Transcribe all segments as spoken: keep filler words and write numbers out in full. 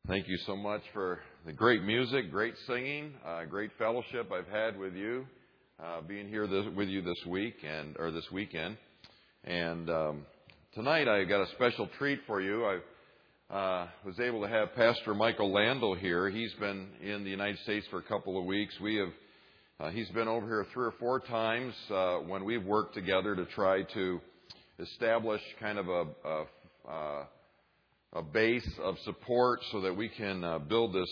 Thank you so much for the great music, great singing, uh, great fellowship I've had with you, uh, being here this, with you this week and or this weekend. And um, tonight I got a special treat for you. I uh, was able to have Pastor Michael Landel here. He's been in the United States for a couple of weeks. We have uh, he's been over here three or four times uh, when we've worked together to try to establish kind of a, a uh, a base of support so that we can uh, build this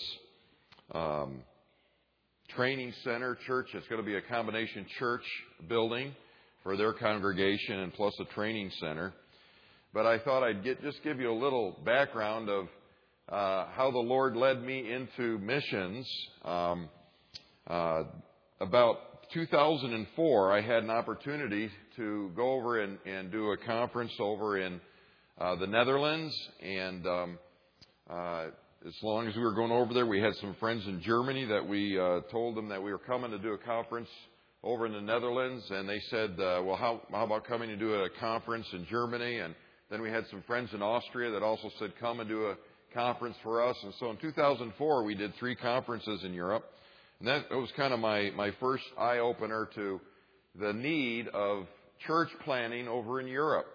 um, training center church. It's going to be a combination church building for their congregation and plus a training center. But I thought I'd get, just give you a little background of uh, how the Lord led me into missions. Um, uh, about two thousand four, I had an opportunity to go over and, and do a conference over in Uh, the Netherlands, and um, uh, as long as we were going over there, we had some friends in Germany that we uh, told them that we were coming to do a conference over in the Netherlands, and they said, uh, well, how, how about coming to do a conference in Germany? And then we had some friends in Austria that also said, come and do a conference for us. And so in two thousand four, we did three conferences in Europe, and that was kind of my, my first eye-opener to the need of church planning over in Europe.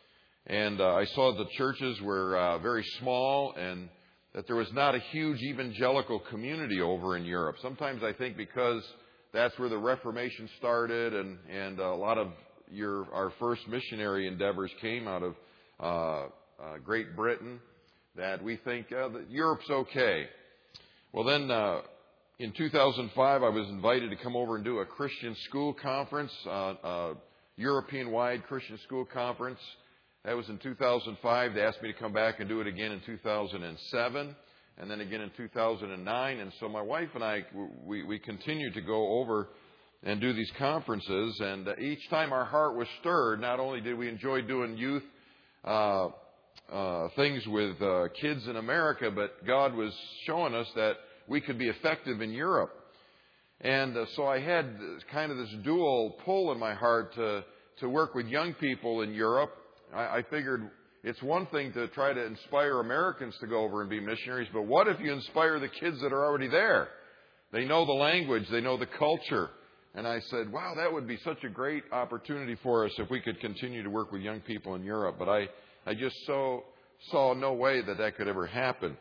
And uh, I saw the churches were uh, very small and that there was not a huge evangelical community over in Europe. Sometimes I think because that's where the Reformation started and, and a lot of your our first missionary endeavors came out of uh, uh, Great Britain, that we think uh, that Europe's okay. Well, then uh, in two thousand five, I was invited to come over and do a Christian school conference, uh, uh, European-wide Christian school conference. That was in two thousand five. They asked me to come back and do it again in two thousand seven and then again in two thousand nine. And so my wife and I, we, we continued to go over and do these conferences. And each time our heart was stirred, not only did we enjoy doing youth uh, uh, things with uh, kids in America, but God was showing us that we could be effective in Europe. And uh, so I had kind of this dual pull in my heart to, to work with young people in Europe. I figured it's one thing to try to inspire Americans to go over and be missionaries, but what if you inspire the kids that are already there? They know the language, they know the culture. And I said, wow, that would be such a great opportunity for us if we could continue to work with young people in Europe. But I, I just so, saw no way that that could ever happen.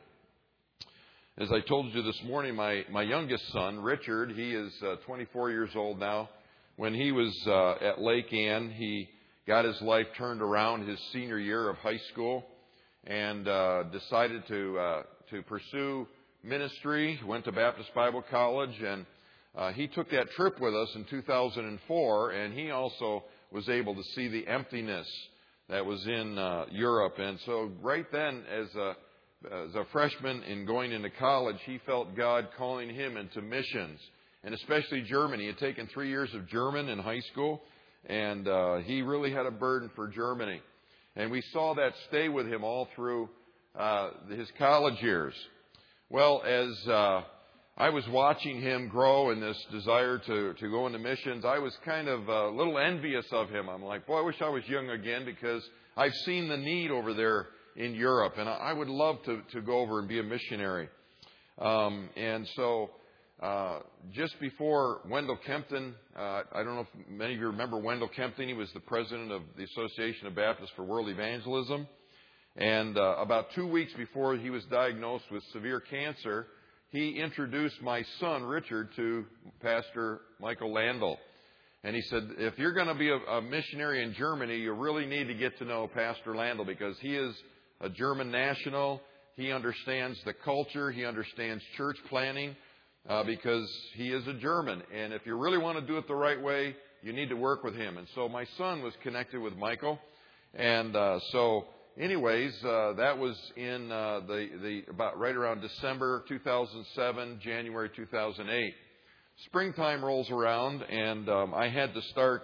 As I told you this morning, my, my youngest son, Richard, he is uh, twenty-four years old now. When he was uh, at Lake Ann, he got his life turned around his senior year of high school and uh, decided to uh, to pursue ministry. Went to Baptist Bible College, and uh, he took that trip with us in two thousand four, and he also was able to see the emptiness that was in uh, Europe. And so right then, as a, as a freshman in going into college, he felt God calling him into missions, and especially Germany. He had taken three years of German in high school, and uh, he really had a burden for Germany. And we saw that stay with him all through uh, his college years. Well, as uh, I was watching him grow in this desire to, to go into missions, I was kind of a little envious of him. I'm like, boy, I wish I was young again, because I've seen the need over there in Europe, and I would love to, to go over and be a missionary. Um, and so... Uh, just before Wendell Kempton, uh, I don't know if many of you remember Wendell Kempton. He was the president of the Association of Baptists for World Evangelism. And uh, about two weeks before he was diagnosed with severe cancer, he introduced my son, Richard, to Pastor Michael Landel. And he said, if you're going to be a, a missionary in Germany, you really need to get to know Pastor Landel, because he is a German national. He understands the culture. He understands church planning. Uh, because he is a German. And if you really want to do it the right way, you need to work with him. And so my son was connected with Michael. And uh, so anyways, uh, that was in uh, the, the about right around December two thousand seven, January two thousand eight. Springtime rolls around, and um, I had to start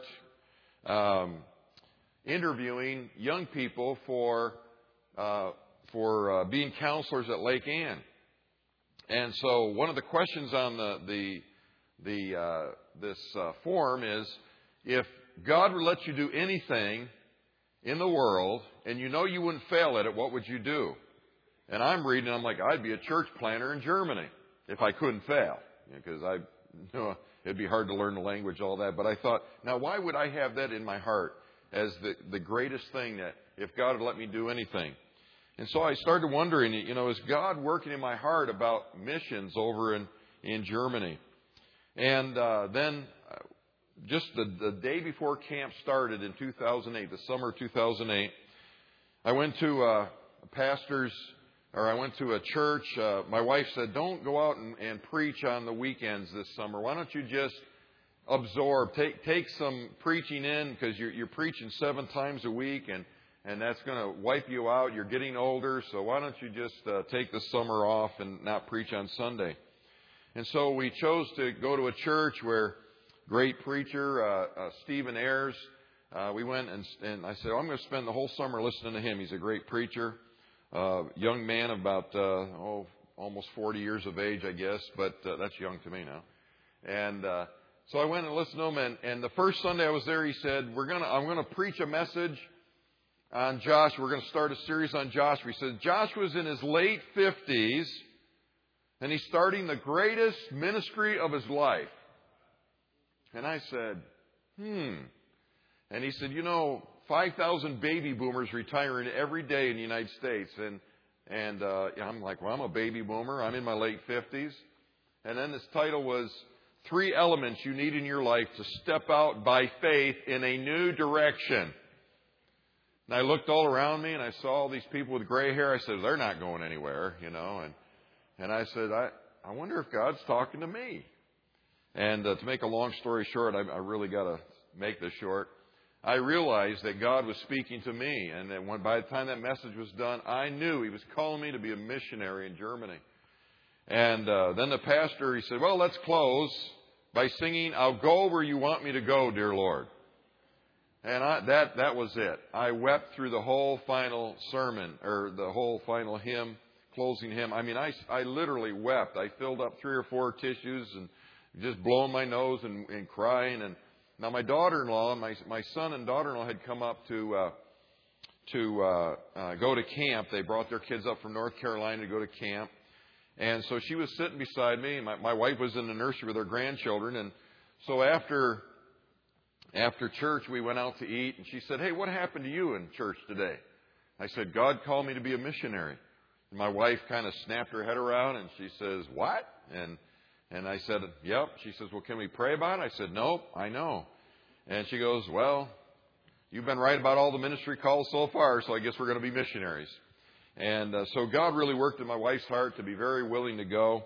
um, interviewing young people for, uh, for uh, being counselors at Lake Ann. And so one of the questions on the the, the uh, this uh, form is, if God would let you do anything in the world and you know you wouldn't fail at it, what would you do? And I'm reading, I'm like, I'd be a church planner in Germany if I couldn't fail. Because I, you know, it'd be hard to learn the language, all that. But I thought, now why would I have that in my heart as the, the greatest thing that if God would let me do anything? And so I started wondering, you know, is God working in my heart about missions over in, in Germany? And uh, then uh, just the, the day before camp started in two thousand eight, the summer of two thousand eight, I went to uh, a pastor's, or I went to a church. Uh, my wife said, don't go out and, and preach on the weekends this summer. Why don't you just absorb, take take some preaching in, because you're, you're preaching seven times a week, and, and that's going to wipe you out. You're getting older, so why don't you just uh, take the summer off and not preach on Sunday? And so we chose to go to a church where great preacher, uh, uh, Stephen Ayers, uh, we went and, and I said, oh, I'm going to spend the whole summer listening to him. He's a great preacher. Uh, young man, about, uh, oh, almost forty years of age, I guess, but uh, that's young to me now. And uh, so I went and listened to him, and, and the first Sunday I was there, he said, "We're gonna, I'm going to preach a message on Joshua. We're going to start a series on Joshua." He said, Joshua's in his late fifties, and he's starting the greatest ministry of his life. And I said, hmm. And he said, you know, five thousand baby boomers retiring every day in the United States. And and uh, I'm like, well, I'm a baby boomer. I'm in my late fifties. And then his title was Three Elements You Need in Your Life to Step Out by Faith in a New Direction. And I looked all around me and I saw all these people with gray hair. I said, they're not going anywhere, you know. And and I said, I, I wonder if God's talking to me. And uh, to make a long story short, I, I really got to make this short. I realized that God was speaking to me, and that when, by the time that message was done, I knew He was calling me to be a missionary in Germany. And uh, then the pastor, he said, well, let's close by singing, I'll go where you want me to go, dear Lord. And I, that that was it. I wept through the whole final sermon, or the whole final hymn, closing hymn. I mean, I, I literally wept. I filled up three or four tissues and just blowing my nose and, and crying. And now my daughter-in-law, my my son and daughter-in-law had come up to uh, to uh, uh, go to camp. They brought their kids up from North Carolina to go to camp. And so she was sitting beside me. My, my wife was in the nursery with her grandchildren. And so after after church, we went out to eat. And she said, hey, what happened to you in church today? I said, God called me to be a missionary. And my wife kind of snapped her head around and she says, what? And and I said, yep. She says, well, can we pray about it? I said, nope, I know. And she goes, well, you've been right about all the ministry calls so far, so I guess we're going to be missionaries. And uh, so God really worked in my wife's heart to be very willing to go.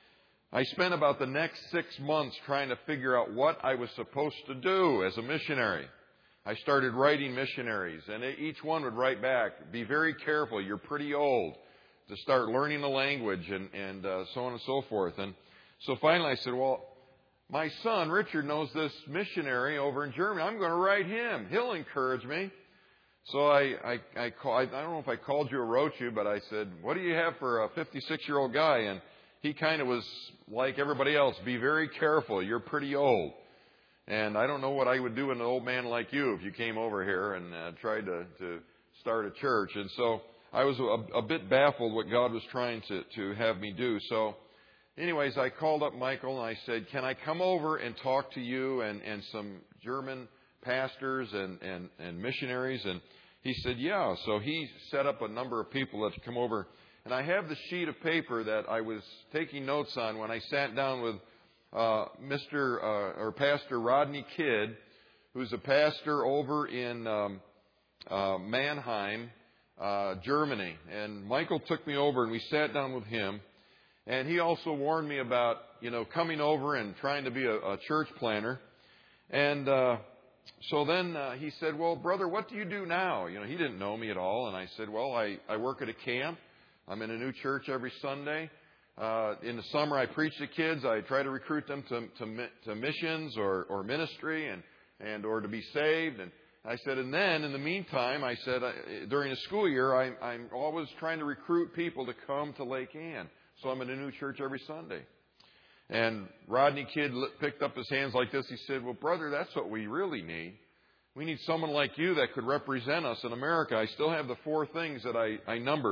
I spent about the next six months trying to figure out what I was supposed to do as a missionary. I started writing missionaries, and each one would write back, be very careful, you're pretty old, to start learning the language and, and uh, so on and so forth. And so finally I said, well, my son, Richard, knows this missionary over in Germany. I'm going to write him. He'll encourage me. So I, I, I, call, I don't know if I called you or wrote you, but I said, what do you have for a fifty-six-year-old guy? And he kind of was like everybody else, be very careful. You're pretty old. And I don't know what I would do with an old man like you if you came over here and uh, tried to, to start a church. And so I was a, a bit baffled what God was trying to, to have me do. So anyways, I called up Michael and I said, can I come over and talk to you and, and some German pastors and, and, and missionaries? And he said, yeah. So he set up a number of people that come over. And I have the sheet of paper that I was taking notes on when I sat down with uh, Mister Uh, or Pastor Rodney Kidd, who's a pastor over in um, uh, Mannheim, uh, Germany. And Michael took me over and we sat down with him. And he also warned me about, you know, coming over and trying to be a, a church planner. And uh, so then uh, he said, well, brother, what do you do now? You know, he didn't know me at all. And I said, well, I, I work at a camp. I'm in a new church every Sunday. Uh, in the summer, I preach to kids. I try to recruit them to, to, to missions or, or ministry and, and or to be saved. And I said, and then in the meantime, I said, uh, during the school year, I, I'm always trying to recruit people to come to Lake Ann. So I'm in a new church every Sunday. And Rodney Kidd picked up his hands like this. He said, well, brother, that's what we really need. We need someone like you that could represent us in America. I still have the four things that I, I numbered.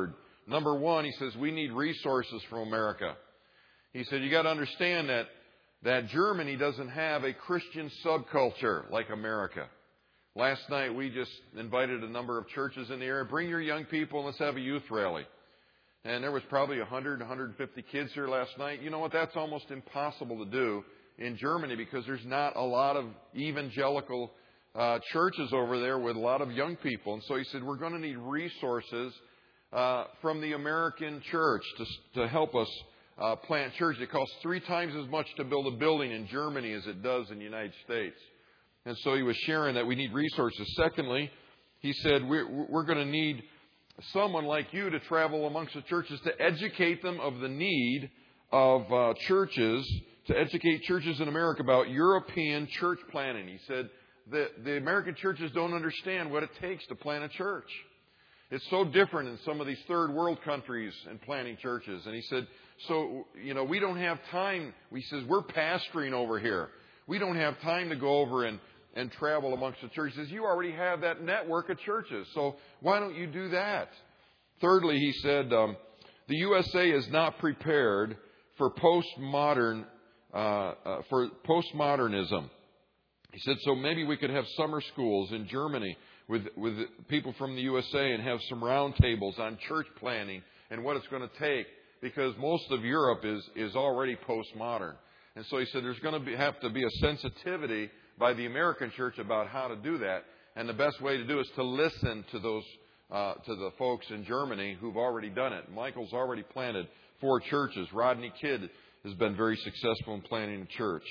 number one, he says, we need resources from America. He said, you got to understand that, that Germany doesn't have a Christian subculture like America. Last night, we just invited a number of churches in the area. Bring your young people and let's have a youth rally. And there was probably one hundred, one hundred fifty kids here last night. You know what? That's almost impossible to do in Germany because there's not a lot of evangelical uh, churches over there with a lot of young people. And so he said, we're going to need resources uh, from the American church to, to help us uh, plant churches. It costs three times as much to build a building in Germany as it does in the United States. And so he was sharing that we need resources. Secondly, he said, we're, we're going to need someone like you to travel amongst the churches to educate them of the need of uh, churches, to educate churches in America about European church planting. He said that the American churches don't understand what it takes to plant a church. It's so different in some of these third world countries in planting churches. And he said, so, you know, we don't have time. He says, we're pastoring over here. We don't have time to go over and and travel amongst the churches. He says, you already have that network of churches, so why don't you do that? Thirdly, he said, um, the U S A is not prepared for postmodern, uh, uh, for postmodernism. He said, so maybe we could have summer schools in Germany with, with people from the U S A and have some round tables on church planning and what it's going to take, because most of Europe is, is already postmodern. And so he said there's going to be, have to be a sensitivity by the American church about how to do that. And the best way to do it is to listen to those, uh, to the folks in Germany who've already done it. Michael's already planted four churches. Rodney Kidd has been very successful in planting a church.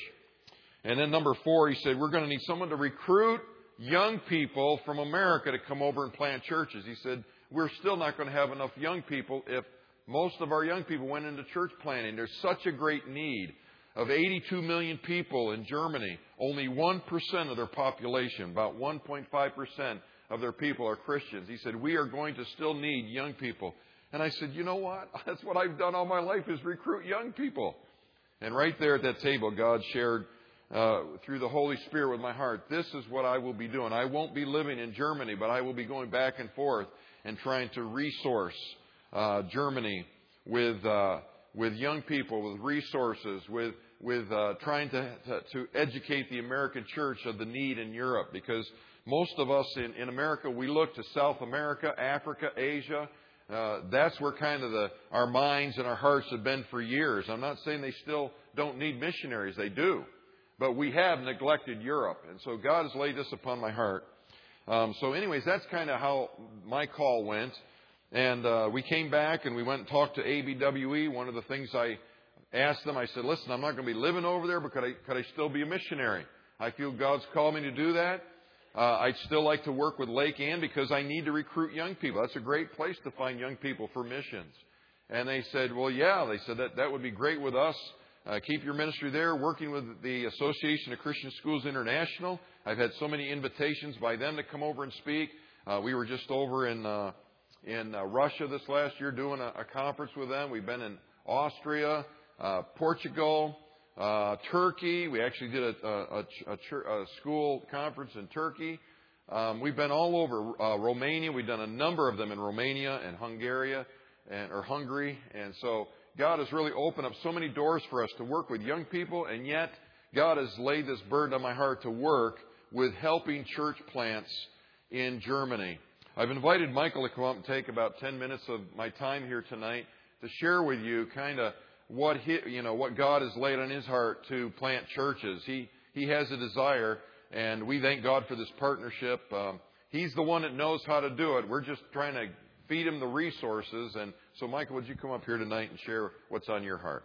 And then number four, he said, we're going to need someone to recruit young people from America to come over and plant churches. He said, we're still not going to have enough young people if most of our young people went into church planting. There's such a great need. Of eighty-two million people in Germany, only one percent of their population, about one point five percent of their people are Christians. He said, we are going to still need young people. And I said, you know what? That's what I've done all my life, is recruit young people. And right there at that table, God shared uh, through the Holy Spirit with my heart, this is what I will be doing. I won't be living in Germany, but I will be going back and forth and trying to resource uh, Germany with uh, with young people, with resources, with with uh, trying to, to to educate the American church of the need in Europe. Because most of us in, in America, we look to South America, Africa, Asia. Uh, that's where kind of the our minds and our hearts have been for years. I'm not saying they still don't need missionaries. They do. But we have neglected Europe. And so God has laid this upon my heart. Um, so anyways, that's kind of how my call went. And uh, we came back and we went and talked to A B W E. One of the things I asked them, I said, listen, I'm not going to be living over there, but could I, could I still be a missionary? I feel God's called me to do that. Uh, I'd still like to work with Lake Ann because I need to recruit young people. That's a great place to find young people for missions. And they said, well, yeah. They said that that would be great with us. Uh, keep your ministry there, working with the Association of Christian Schools International. I've had so many invitations by them to come over and speak. Uh, we were just over in uh, in uh, Russia this last year doing a, a conference with them. We've been in Austria, uh, Portugal, uh, Turkey. We actually did a, a, a, a school conference in Turkey. Um, we've been all over uh, Romania. We've done a number of them in Romania and Hungary, and or Hungary, and so God has really opened up so many doors for us to work with young people, and yet God has laid this burden on my heart to work with helping church plants in Germany. I've invited Michael to come up and take about ten minutes of my time here tonight to share with you kind of what he, you know, what God has laid on his heart to plant churches. He he has a desire, and we thank God for this partnership. Um, he's the one that knows how to do it. We're just trying to feed him the resources. And so, Michael, would you come up here tonight and share what's on your heart?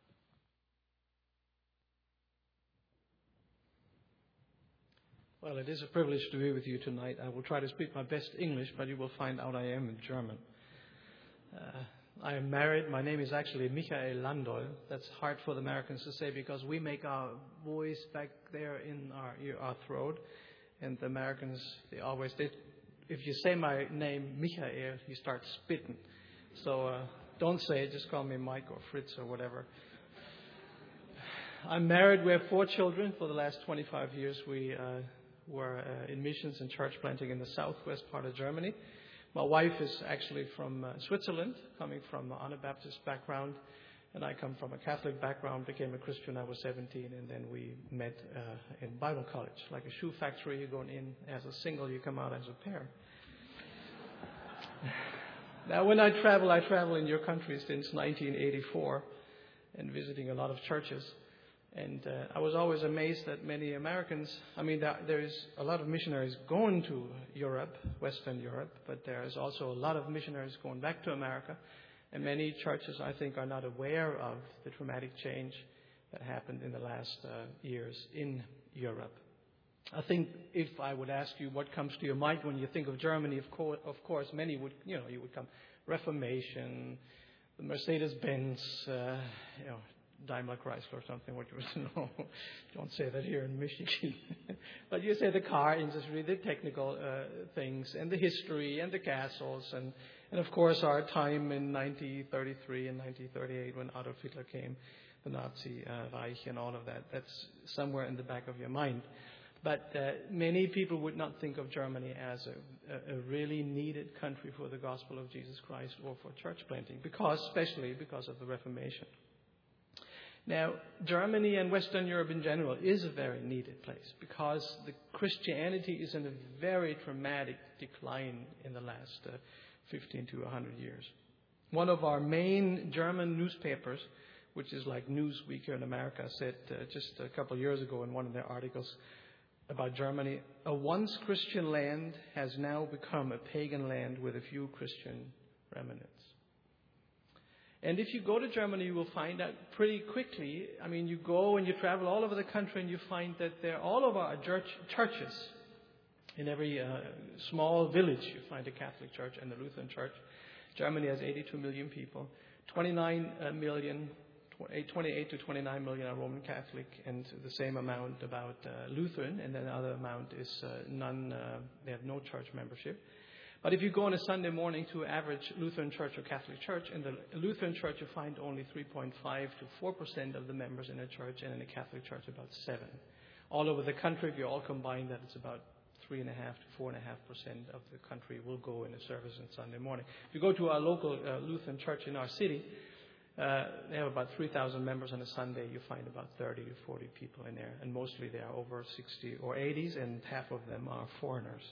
Well, it is a privilege to be with you tonight. I will try to speak my best English, but you will find out I am in German. Uh, I am married. My name is actually Michael Landoll. That's hard for the Americans to say because we make our voice back there in our ear, our throat. And the Americans, they always did. If you say my name, Michael, you start spitting. So uh, don't say it. Just call me Mike or Fritz or whatever. I'm married. We have four children. For the last twenty-five years, we uh, were uh, in missions and church planting in the southwest part of Germany. My wife is actually from uh, Switzerland, coming from an Anabaptist background, and I come from a Catholic background, became a Christian when I was seventeen, and then we met uh, in Bible college. Like a shoe factory, you're going in as a single, you come out as a pair. Now, when I travel, I travel in your country since nineteen eighty-four and visiting a lot of churches. And uh, I was always amazed that many Americans, I mean, there, there's a lot of missionaries going to Europe, Western Europe, but there's also a lot of missionaries going back to America. And many churches, I think, are not aware of the dramatic change that happened in the last uh, years in Europe. I think if I would ask you what comes to your mind when you think of Germany, of course, of course many would, you know, you would come Reformation, the Mercedes-Benz, uh, you know, Daimler Chrysler or something, what you would know. Don't say that here in Michigan. But you say the car industry, the technical uh, things, and the history, and the castles, and, and of course our time in nineteen thirty-three and nineteen thirty-eight when Adolf Hitler came, the Nazi uh, Reich and all of that. That's somewhere in the back of your mind. But uh, many people would not think of Germany as a, a, a really needed country for the gospel of Jesus Christ or for church planting, because, especially because of the Reformation. Now, Germany and Western Europe in general is a very needed place because the Christianity is in a very dramatic decline in the last uh, fifteen to one hundred years. One of our main German newspapers, which is like Newsweek here in America, said uh, just a couple of years ago in one of their articles about Germany, a once Christian land has now become a pagan land with a few Christian remnants. And if you go to Germany, you will find out pretty quickly. I mean, you go and you travel all over the country and you find that there all over are church, churches. In every uh, small village, you find a Catholic church and a Lutheran church. Germany has eighty-two million people. twenty-nine million, twenty-eight to twenty-nine million are Roman Catholic, and the same amount about uh, Lutheran, and then the other amount is uh, none, uh, they have no church membership. But if you go on a Sunday morning to an average Lutheran church or Catholic church, in the Lutheran church you find only three point five to four percent of the members in a church, and in a Catholic church about seven. All over the country, if you all combine that, it's about three and a half to four and a half percent of the country will go in a service on Sunday morning. If you go to our local uh, Lutheran church in our city, uh, they have about three thousand members on a Sunday. You find about thirty to forty people in there, and mostly they are over sixty or eighties, and half of them are foreigners.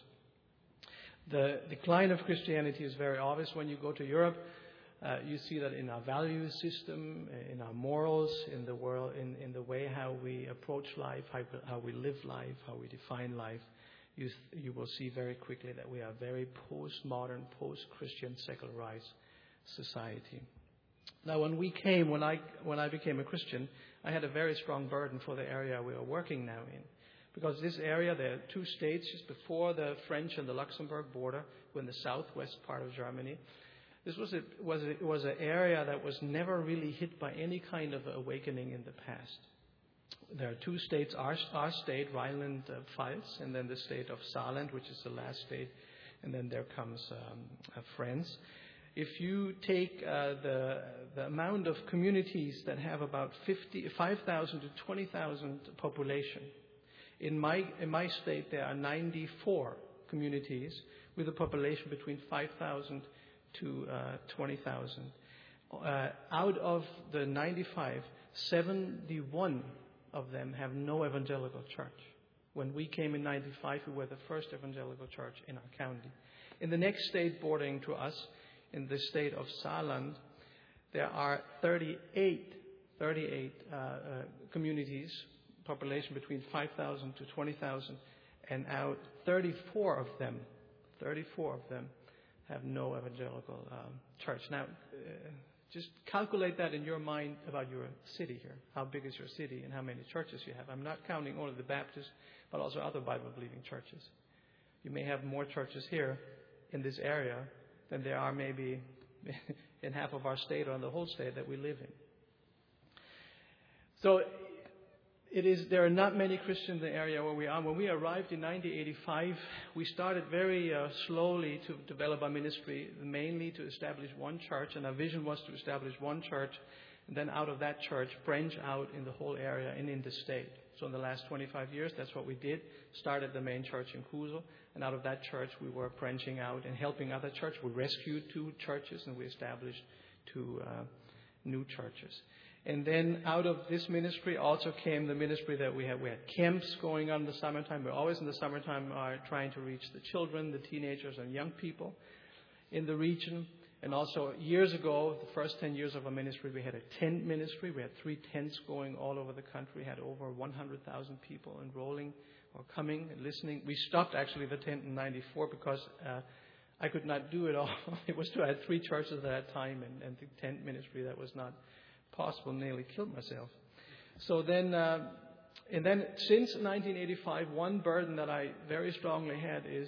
The decline of Christianity is very obvious when you go to Europe. Uh, you see that in our value system, in our morals, in the world, in, in the way how we approach life, how, how we live life, how we define life. You, you will see very quickly that we are a very postmodern, post-Christian, secularized society. Now, when we came, when I when I became a Christian, I had a very strong burden for the area we are working now in. Because this area, there are two states just before the French and the Luxembourg border, in the southwest part of Germany. This was a, was a, was an area that was never really hit by any kind of awakening in the past. There are two states, our, our state, Rhineland-Pfalz, and then the state of Saarland, which is the last state, and then there comes um, uh, France. If you take uh, the the amount of communities that have about fifty, five thousand to twenty thousand population, In my in my state, there are ninety-four communities with a population between five thousand to uh, twenty thousand. Uh, out of the ninety-five, seventy-one of them have no evangelical church. When we came in ninety-five, we were the first evangelical church in our county. In the next state bordering to us, in the state of Saarland, there are thirty-eight, thirty-eight uh, uh, communities, population between five thousand to twenty thousand, and out thirty-four of them, thirty-four of them have no evangelical um, church. Now, uh, just calculate that in your mind about your city here. How big is your city and how many churches you have? I'm not counting only the Baptists, but also other Bible-believing churches. You may have more churches here in this area than there are maybe in half of our state or in the whole state that we live in. So, It is. There are not many Christians in the area where we are. When we arrived in nineteen eighty-five, we started very uh, slowly to develop our ministry, mainly to establish one church, and our vision was to establish one church And then out of that church, branch out in the whole area and in the state. So in the last twenty-five years, that's what we did. Started the main church in Kusel. And out of that church, we were branching out and helping other churches. We rescued two churches and we established two uh, new churches. And then out of this ministry also came the ministry that we had. We had camps going on in the summertime. We're always in the summertime are trying to reach the children, the teenagers, and young people in the region. And also years ago, the first ten years of our ministry, we had a tent ministry. We had three tents going all over the country. We had over one hundred thousand people enrolling or coming and listening. We stopped actually the tent in ninety-four because uh, I could not do it all. It was too, I had three churches at that time, and, and the tent ministry, that was not possible. Nearly killed myself. So then, uh, and then since nineteen eighty-five, one burden that I very strongly had is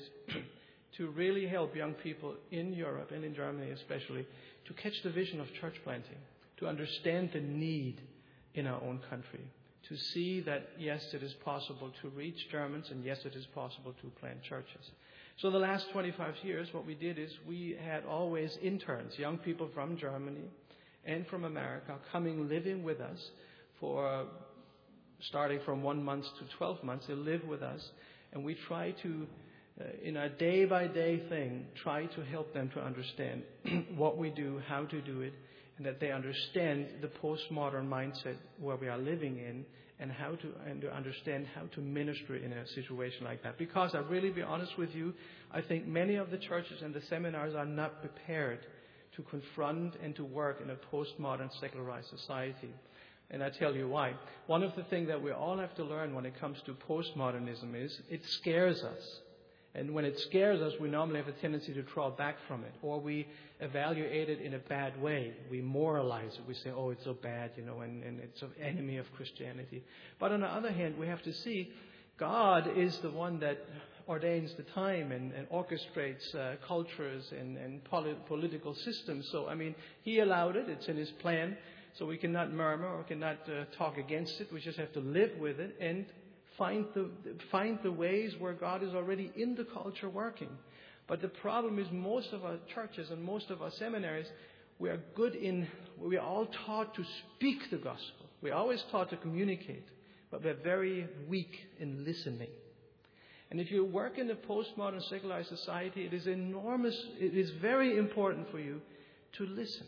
to really help young people in Europe and in Germany especially to catch the vision of church planting, to understand the need in our own country, to see that, yes, it is possible to reach Germans, and yes, it is possible to plant churches. So the last twenty-five years, what we did is we had always interns, young people from Germany and from America, coming, living with us for starting from one month to twelve months. They live with us, and we try to Uh, in a day-by-day thing, try to help them to understand what we do, how to do it, and that they understand the postmodern mindset where we are living in, and how to and to understand how to minister in a situation like that. Because I'll really be honest with you, I think many of the churches and the seminars are not prepared to confront and to work in a postmodern secularized society. And I tell you why. One of the things that we all have to learn when it comes to postmodernism is it scares us. And when it scares us, we normally have a tendency to draw back from it. Or we evaluate it in a bad way. We moralize it. We say, oh, it's so bad, you know, and, and it's an enemy of Christianity. But on the other hand, we have to see God is the one that ordains the time and, and orchestrates uh, cultures and, and polit- political systems. So, I mean, He allowed it. It's in His plan. So we cannot murmur or cannot uh, talk against it. We just have to live with it and Find the, find the ways where God is already in the culture working. But the problem is most of our churches and most of our seminaries, we are good in, we are all taught to speak the gospel. We're always taught to communicate, but we're very weak in listening. And if you work in a postmodern secularized society, it is enormous, it is very important for you to listen.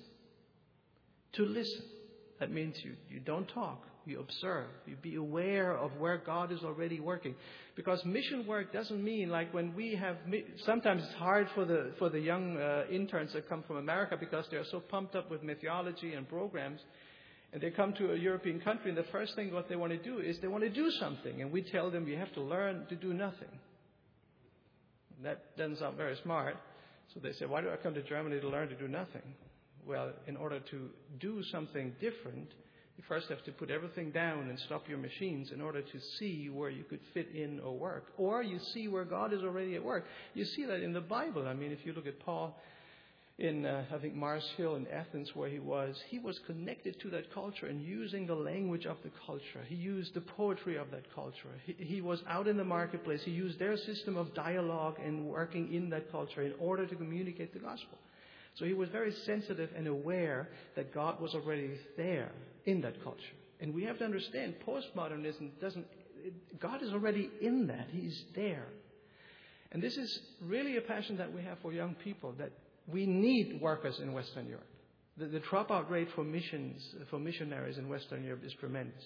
To listen. That means you, you don't talk. You observe. You be aware of where God is already working. Because mission work doesn't mean like when we have... Sometimes it's hard for the for the young uh, interns that come from America because they're so pumped up with mythology and programs. And they come to a European country and the first thing what they want to do is they want to do something. And we tell them you have to learn to do nothing. That doesn't sound very smart. So they say, why do I come to Germany to learn to do nothing? Well, in order to do something different, you first have to put everything down and stop your machines in order to see where you could fit in or work. Or you see where God is already at work. You see that in the Bible. I mean, if you look at Paul in, uh, I think, Mars Hill in Athens where he was, he was connected to that culture and using the language of the culture. He used the poetry of that culture. He, he was out in the marketplace. He used their system of dialogue and working in that culture in order to communicate the gospel. So he was very sensitive and aware that God was already there in that culture. And we have to understand postmodernism doesn't, it, God is already in that. He's there. And this is really a passion that we have for young people, that we need workers in Western Europe. The, the dropout rate for missions, for missionaries in Western Europe is tremendous.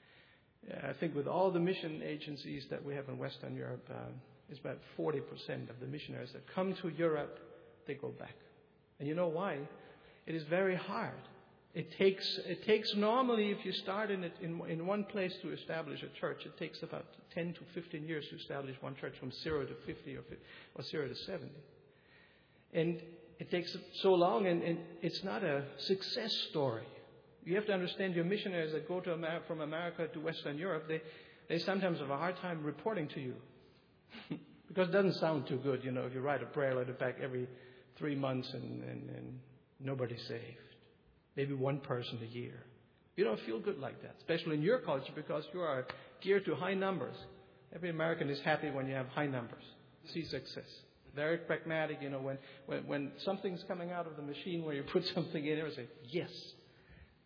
I think with all the mission agencies that we have in Western Europe, uh, it's about forty percent of the missionaries that come to Europe, they go back. And you know why? It is very hard. It takes it takes normally, if you start in it in, in one place to establish a church, it takes about ten to fifteen years to establish one church from zero to fifty or, or zero to seventy. And it takes so long, and, and it's not a success story. You have to understand your missionaries that go to America, from America to Western Europe, they, they sometimes have a hard time reporting to you. Because it doesn't sound too good, you know, if you write a prayer letter back every three months and, and, and nobody's saved. Maybe one person a year. You don't feel good like that, especially in your culture because you are geared to high numbers. Every American is happy when you have high numbers. See success. Very pragmatic, you know, when, when, when something's coming out of the machine where you put something in there and say, yes,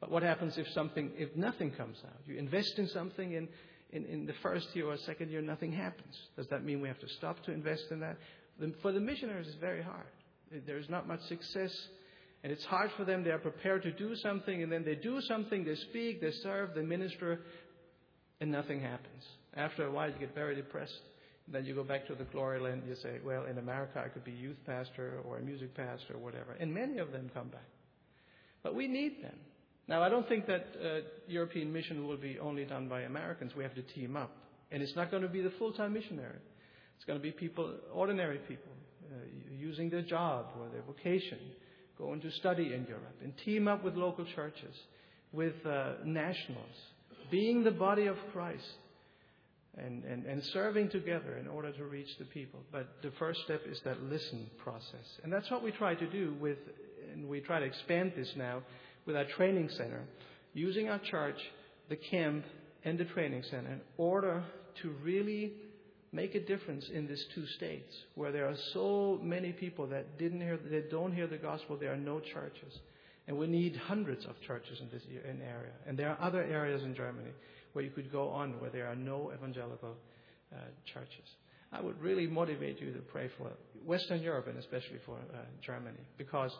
But what happens if something, if nothing comes out? You invest in something and in, in the first year or second year, nothing happens. Does that mean we have to stop to invest in that? The, for the missionaries, it's very hard. There's not much success, and it's hard for them. They are prepared to do something, and then they do something, they speak, they serve, they minister, and nothing happens. After a while, you get very depressed. Then you go back to the glory land, you say, well, in America, I could be youth pastor or a music pastor or whatever. And many of them come back. But we need them. Now, I don't think that uh, European mission will be only done by Americans. We have to team up. And it's not going to be the full-time missionary. It's going to be people, ordinary people, uh, using their job or their vocation, going to study in Europe, and team up with local churches, with uh, nationals, being the body of Christ, and, and, and serving together in order to reach the people. But the first step is that listen process. And that's what we try to do with, and we try to expand this now, with our training center, using our church, the camp, and the training center in order to really make a difference in these two states where there are so many people that didn't hear, they don't hear the gospel. There are no churches, and we need hundreds of churches in this in area. And there are other areas in Germany where you could go on where there are no evangelical uh, churches. I would really motivate you to pray for Western Europe and especially for uh, Germany, because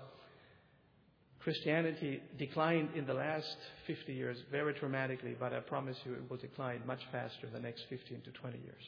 Christianity declined in the last fifty years very dramatically, but I promise you it will decline much faster in the next fifteen to twenty years.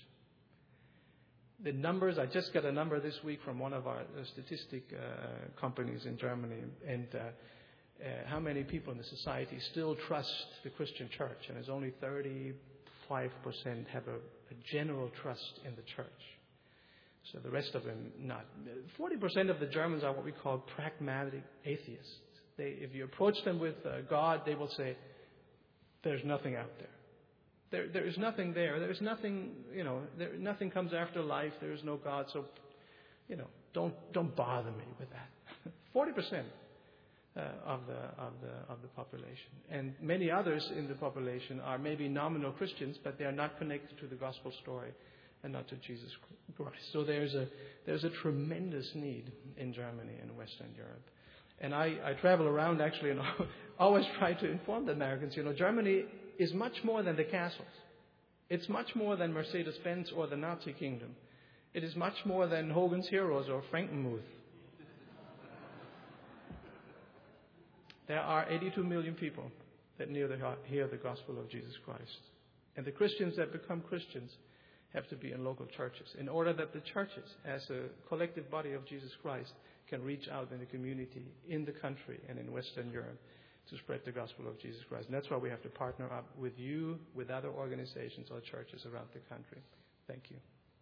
The numbers, I just got a number this week from one of our uh, statistic uh, companies in Germany, and uh, uh, how many people in the society still trust the Christian church, and it's only thirty-five percent have a, a general trust in the church. So the rest of them not. forty percent of the Germans are what we call pragmatic atheists. They, if you approach them with uh, God, they will say, there's nothing out there. There, there is nothing there. There is nothing, you know, there, nothing comes after life. There is no God. So, you know, don't don't bother me with that. Forty percent uh, of the of the of the population, and many others in the population are maybe nominal Christians, but they are not connected to the gospel story and not to Jesus Christ. So there's a there's a tremendous need in Germany and Western Europe. And I, I travel around actually and always try to inform the Americans, you know, Germany is much more than the castles. It's much more than Mercedes-Benz or the Nazi kingdom. It is much more than Hogan's Heroes or Frankenmuth. There are eighty-two million people that hear the gospel of Jesus Christ. And the Christians that become Christians have to be in local churches in order that the churches, as a collective body of Jesus Christ, can reach out in the community, in the country, and in Western Europe to spread the gospel of Jesus Christ. And that's why we have to partner up with you, with other organizations or churches around the country. Thank you.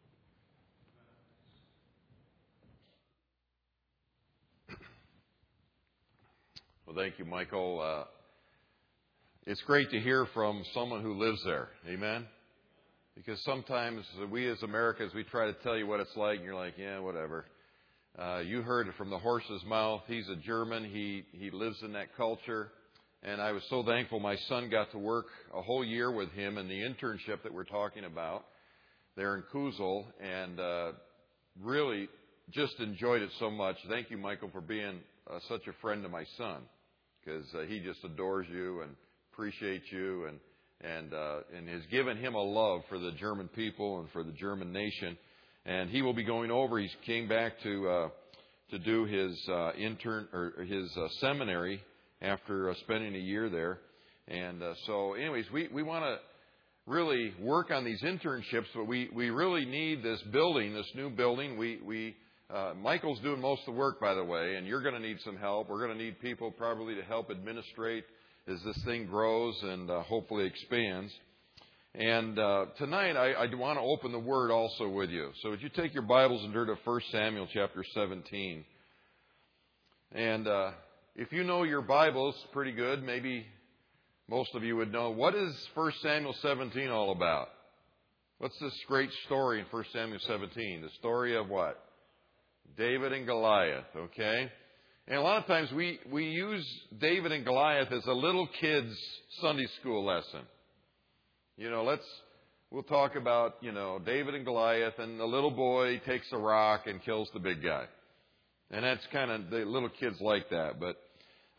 Well, thank you, Michael. Uh, it's great to hear from someone who lives there. Amen? Because sometimes we as Americans, we try to tell you what it's like, and you're like, yeah, whatever. Uh, you heard it from the horse's mouth. He's a German. He he lives in that culture. And I was so thankful my son got to work a whole year with him in the internship that we're talking about there in Kusel, and uh, really just enjoyed it so much. Thank you, Michael, for being uh, such a friend to my son, because uh, he just adores you and appreciates you, and and uh, and has given him a love for the German people and for the German nation. And he will be going over. He came back to uh, to do his uh, intern or his uh, seminary after uh, spending a year there. And uh, so, anyways, we, we want to really work on these internships, but we, we really need this building, this new building. We we uh, Michael's doing most of the work, by the way, and you're going to need some help. We're going to need people probably to help administrate as this thing grows and uh, hopefully expands. And uh, tonight, I, I want to open the Word also with you. So would you take your Bibles and turn to First Samuel chapter seventeen. And uh, if you know your Bibles pretty good, maybe most of you would know, what is First Samuel seventeen all about? What's this great story in First Samuel seventeen? The story of what? David and Goliath, okay? And a lot of times we, we use David and Goliath as a little kid's Sunday school lesson. You know, let's, we'll talk about, you know, David and Goliath, and the little boy takes a rock and kills the big guy. And that's kind of, the little kids like that. But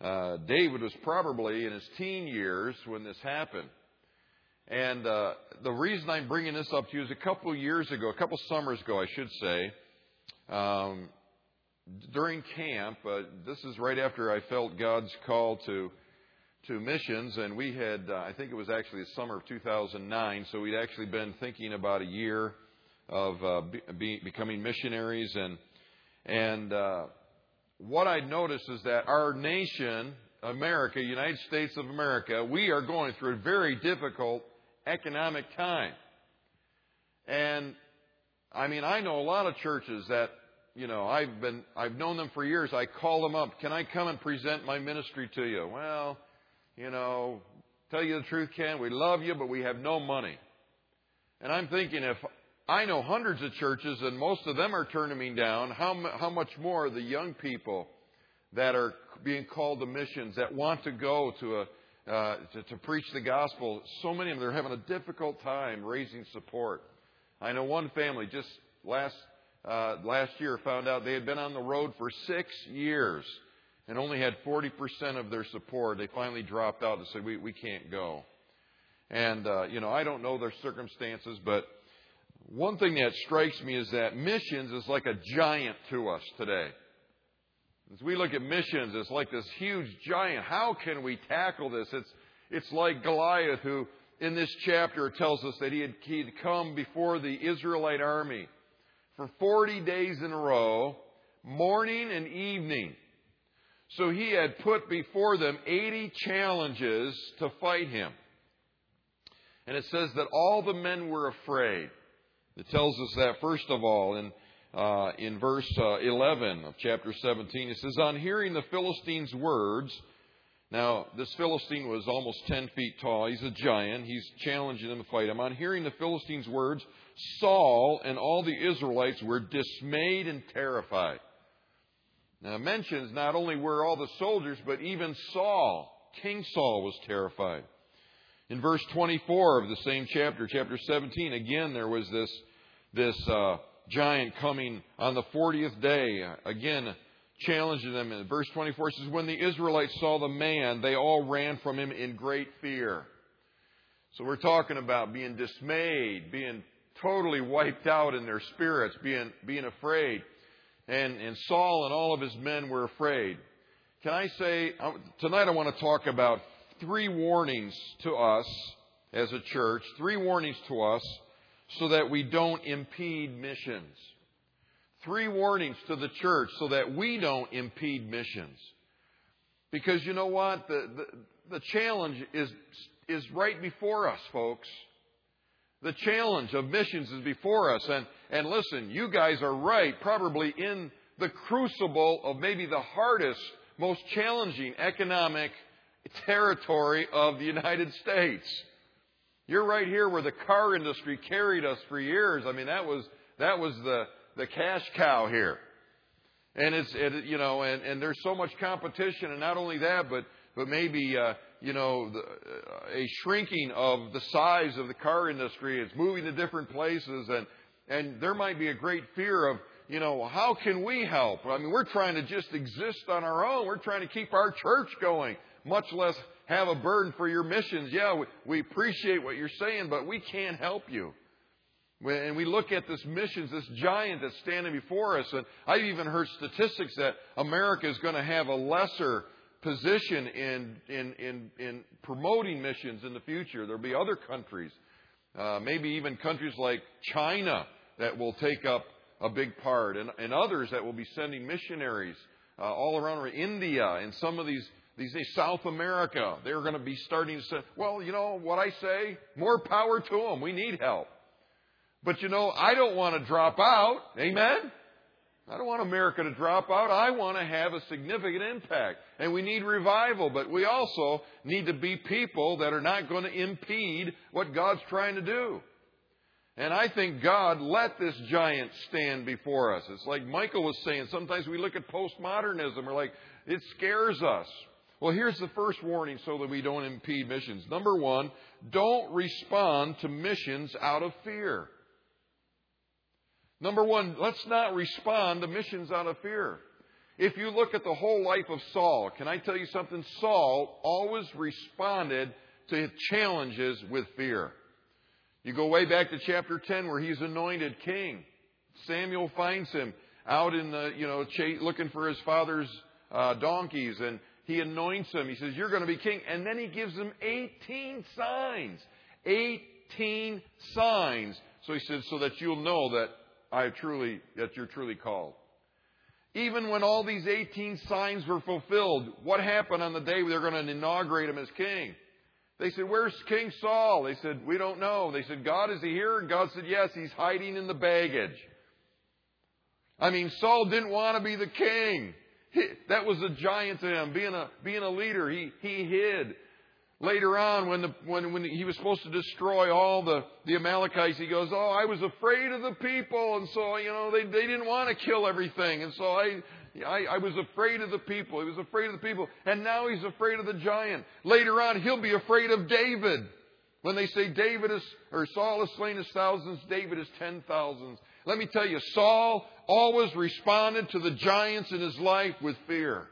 Uh, David was probably in his teen years when this happened. And uh, the reason I'm bringing this up to you is a couple of years ago, a couple of summers ago, I should say, um, during camp, uh, this is right after I felt God's call to to missions, and we had, uh, I think it was actually the summer of two thousand nine, so we'd actually been thinking about a year of uh, be, be, becoming missionaries, and and uh, what I noticed is that our nation, America, United States of America, we are going through a very difficult economic time. And I mean, I know a lot of churches that, you know, I've been, I've known them for years. I call them up. Can I come and present my ministry to you? Well, you know, tell you the truth, Ken, we love you, but we have no money. And I'm thinking, if I know hundreds of churches and most of them are turning me down, how how much more the young people that are being called to missions, that want to go to a uh, to, to preach the gospel? So many of them, they're having a difficult time raising support. I know one family just last uh, last year found out they had been on the road for six years and only had forty percent of their support. They finally dropped out and said, we, we can't go. And, uh, you know, I don't know their circumstances, but one thing that strikes me is that missions is like a giant to us today. As we look at missions, it's like this huge giant. How can we tackle this? It's it's like Goliath, who in this chapter tells us that he had he'd come before the Israelite army for forty days in a row, morning and evening. So he had put before them eighty challenges to fight him. And it says that all the men were afraid. It tells us that, first of all, in uh, in verse uh, eleven of chapter seventeen. It says, on hearing the Philistines' words, now this Philistine was almost ten feet tall. He's a giant. He's challenging them to fight him. On hearing the Philistines' words, Saul and all the Israelites were dismayed and terrified. Now it mentions not only were all the soldiers, but even Saul, King Saul, was terrified. In verse twenty-four of the same chapter, chapter seventeen, again there was this this uh, giant coming on the fortieth day, again challenging them. In verse twenty-four it says, when the Israelites saw the man, they all ran from him in great fear. So we're talking about being dismayed, being totally wiped out in their spirits, being being afraid. And, and Saul and all of his men were afraid. Can I say, tonight I want to talk about three warnings to us as a church, three warnings to us so that we don't impede missions. Three warnings to the church so that we don't impede missions. Because you know what? The, the, the challenge is, is right before us, folks. The challenge of missions is before us. And, and listen, you guys are right, probably in the crucible of maybe the hardest, most challenging economic territory of the United States. You're right here where the car industry carried us for years. I mean, that was that was the, the cash cow here. And it's it, you know, and, and there's so much competition, and not only that, but but maybe uh, you know the, uh, a shrinking of the size of the car industry. It's moving to different places, and and there might be a great fear of, you know, how can we help? I mean, we're trying to just exist on our own. We're trying to keep our church going, much less have a burden for your missions. Yeah, we, we appreciate what you're saying, but we can't help you. And we look at this missions, this giant that's standing before us. And I've even heard statistics that America is going to have a lesser position in in in, in promoting missions in the future. There'll be other countries, uh, maybe even countries like China, that will take up a big part, and, and others that will be sending missionaries uh, all around India and some of these these South America. They're going to be starting to say, well, you know what I say? More power to them. We need help. But, you know, I don't want to drop out. Amen? I don't want America to drop out. I want to have a significant impact. And we need revival. But we also need to be people that are not going to impede what God's trying to do. And I think God let this giant stand before us. It's like Michael was saying, sometimes we look at postmodernism. We're like, it scares us. Well, here's the first warning so that we don't impede missions. Number one, don't respond to missions out of fear. Number one, let's not respond to missions out of fear. If you look at the whole life of Saul, can I tell you something? Saul always responded to challenges with fear. You go way back to chapter ten where he's anointed king. Samuel finds him out in the, you know, ch- looking for his father's uh, donkeys, and he anoints him. He says, you're going to be king. And then he gives him eighteen signs. eighteen signs. So he says, so that you'll know that I truly, that you're truly called. Even when all these eighteen signs were fulfilled, what happened on the day they're going to inaugurate him as king? They said, where's King Saul? They said, we don't know. They said, God, is he here? And God said, yes, he's hiding in the baggage. I mean, Saul didn't want to be the king. He, that was a giant to him, being a, being a leader. He, he hid. Later on, when, the, when, when he was supposed to destroy all the, the Amalekites, he goes, oh, I was afraid of the people. And so, you know, they, they didn't want to kill everything. And so I, I, I was afraid of the people. He was afraid of the people. And now he's afraid of the giant. Later on, he'll be afraid of David. When they say David is, or Saul has slain his thousands, David is ten thousands. Let me tell you, Saul always responded to the giants in his life with fear.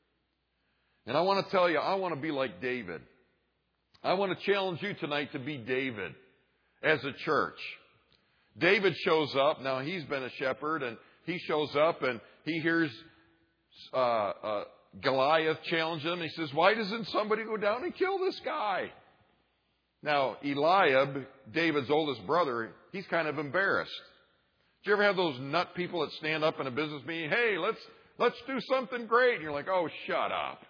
And I want to tell you, I want to be like David. I want to challenge you tonight to be David as a church. David shows up. Now, he's been a shepherd, and he shows up, and he hears uh, uh, Goliath challenge him. He says, why doesn't somebody go down and kill this guy? Now, Eliab, David's oldest brother, he's kind of embarrassed. Do you ever have those nut people that stand up in a business meeting? Hey, let's let's do something great. And you're like, oh, shut up.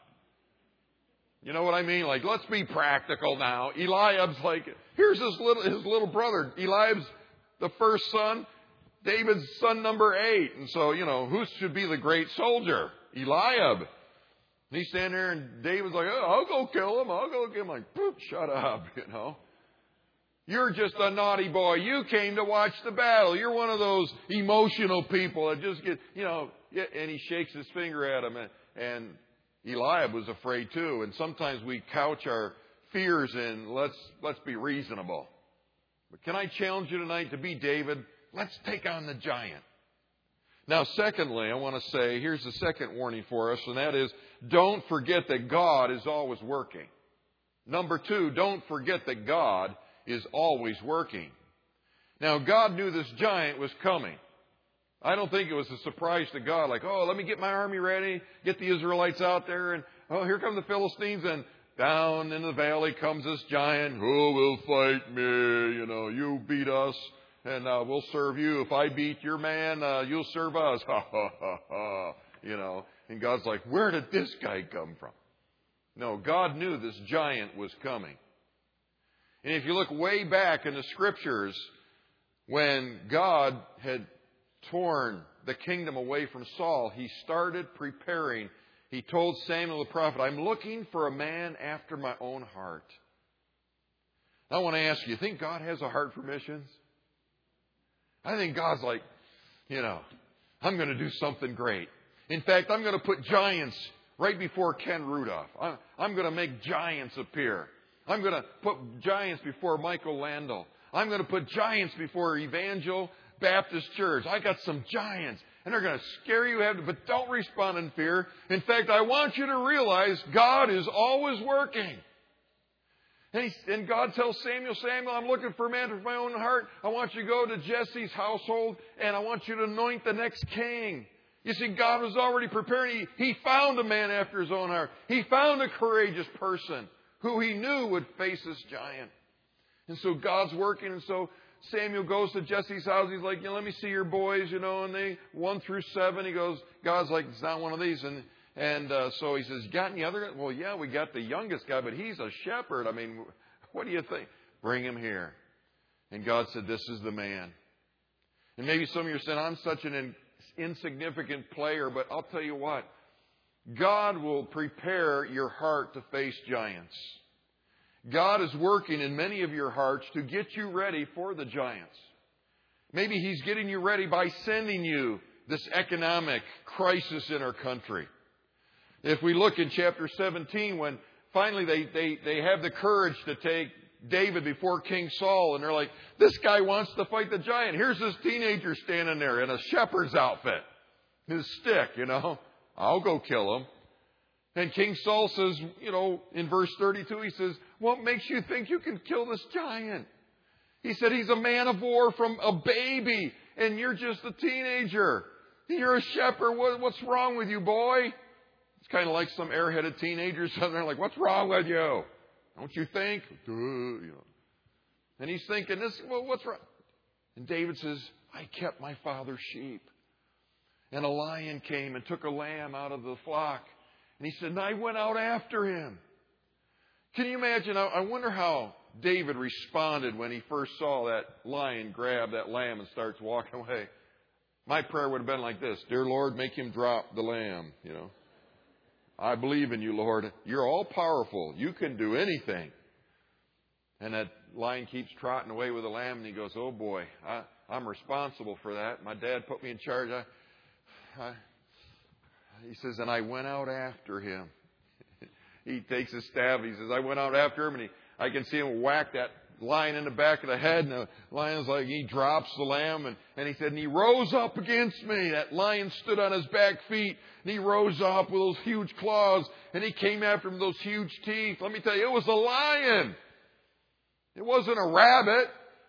You know what I mean? Like, let's be practical now. Eliab's like, here's his little his little brother. Eliab's the first son. David's son number eight. And so, you know, who should be the great soldier? Eliab. And he's standing there, and David's like, oh, I'll go kill him. I'll go kill him. Like, poop, shut up, you know. You're just a naughty boy. You came to watch the battle. You're one of those emotional people that just get, you know, and he shakes his finger at him. And, and Eliab was afraid too. And sometimes we couch our fears in, let's, let's be reasonable. But can I challenge you tonight to be David? Let's take on the giant. Now, secondly, I want to say, here's the second warning for us, and that is, don't forget that God is always working. Number two, don't forget that God is always working. Now, God knew this giant was coming. I don't think it was a surprise to God, like, oh, let me get my army ready, get the Israelites out there, and, oh, here come the Philistines, and down in the valley comes this giant, who will fight me, you know, you beat us, and uh, we'll serve you. If I beat your man, uh, you'll serve us, ha, ha, ha, ha, you know. And God's like, where did this guy come from? No, God knew this giant was coming. And if you look way back in the Scriptures, when God had torn the kingdom away from Saul, he started preparing. He told Samuel the prophet, I'm looking for a man after my own heart. I want to ask you, you think God has a heart for missions? I think God's like, you know, I'm going to do something great. In fact, I'm going to put giants right before Ken Rudolph. I'm, I'm going to make giants appear. I'm going to put giants before Michael Landau. I'm going to put giants before Evangel Baptist Church. I got some giants, and they're going to scare you, but don't respond in fear. In fact, I want you to realize God is always working. And, he, and God tells Samuel, Samuel, I'm looking for a man after my own heart. I want you to go to Jesse's household, and I want you to anoint the next king. You see, God was already preparing. He, he found a man after his own heart. He found a courageous person who he knew would face this giant. And so God's working, and so Samuel goes to Jesse's house. He's like, you know, let me see your boys, you know, and they, one through seven, he goes, God's like, it's not one of these. And and uh, so he says, got any other? Well, yeah, we got the youngest guy, but he's a shepherd. I mean, what do you think? Bring him here. And God said, this is the man. And maybe some of you are saying, I'm such an in, insignificant player, but I'll tell you what. God will prepare your heart to face giants. God is working in many of your hearts to get you ready for the giants. Maybe He's getting you ready by sending you this economic crisis in our country. If we look in chapter seventeen, when finally they, they, they have the courage to take David before King Saul, and they're like, this guy wants to fight the giant. Here's this teenager standing there in a shepherd's outfit, his stick, you know. I'll go kill him. And King Saul says, you know, in verse thirty-two, he says, what makes you think you can kill this giant? He said, he's a man of war from a baby, and you're just a teenager. You're a shepherd. What, what's wrong with you, boy? It's kind of like some airheaded teenagers sitting there like, what's wrong with you? Don't you think? Duh, you know. And he's thinking, this, well, what's wrong? And David says, I kept my father's sheep. And a lion came and took a lamb out of the flock. And he said, and I went out after him. Can you imagine? I wonder how David responded when he first saw that lion grab that lamb and starts walking away. My prayer would have been like this. Dear Lord, make him drop the lamb, you know. I believe in you, Lord. You're all powerful. You can do anything. And that lion keeps trotting away with the lamb, and he goes, oh boy, I, I'm responsible for that. My dad put me in charge. I, I, he says, and I went out after him. He takes his staff. He says, I went out after him, and he, I can see him whack that lion in the back of the head. And the lion's like, he drops the lamb. And, and he said, and he rose up against me. That lion stood on his back feet, and he rose up with those huge claws, and he came after him with those huge teeth. Let me tell you, it was a lion. It wasn't a rabbit.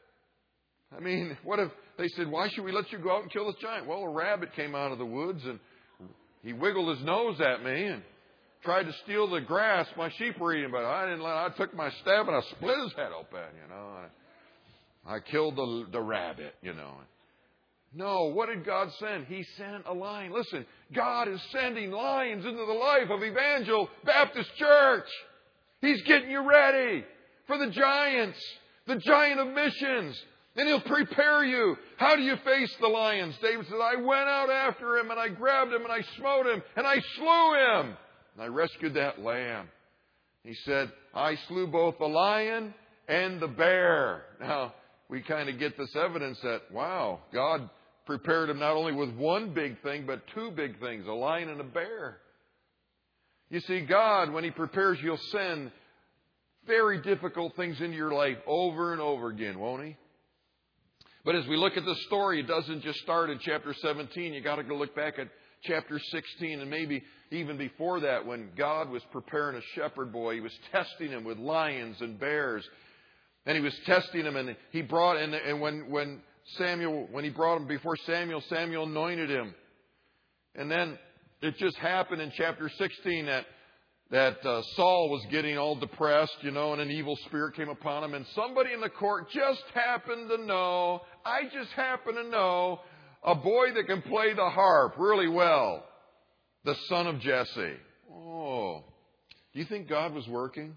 I mean, what if they said, why should we let you go out and kill this giant? Well, a rabbit came out of the woods, and he wiggled his nose at me and tried to steal the grass my sheep were eating, but I didn't let. I took my staff and I split his head open. You know, I, I killed the the rabbit. You know. No, what did God send? He sent a lion. Listen, God is sending lions into the life of Evangel Baptist Church. He's getting you ready for the giants, the giant of missions. And He'll prepare you. How do you face the lions? David says, I went out after him and I grabbed him and I smote him and I slew him. And I rescued that lamb. He said, I slew both the lion and the bear. Now, we kind of get this evidence that, wow, God prepared him not only with one big thing, but two big things, a lion and a bear. You see, God, when He prepares, He'll send very difficult things into your life over and over again, won't He? But as we look at the story, it doesn't just start in chapter seventeen. You've got to go look back at chapter sixteen and maybe even before that when God was preparing a shepherd boy. He was testing him with lions and bears. And He was testing him, and He brought, and, and when, when Samuel, when He brought him before Samuel, Samuel anointed him. And then it just happened in chapter sixteen that that uh, Saul was getting all depressed, you know, and an evil spirit came upon him. And somebody in the court just happened to know, I just happen to know, a boy that can play the harp really well. The son of Jesse. Oh. Do you think God was working?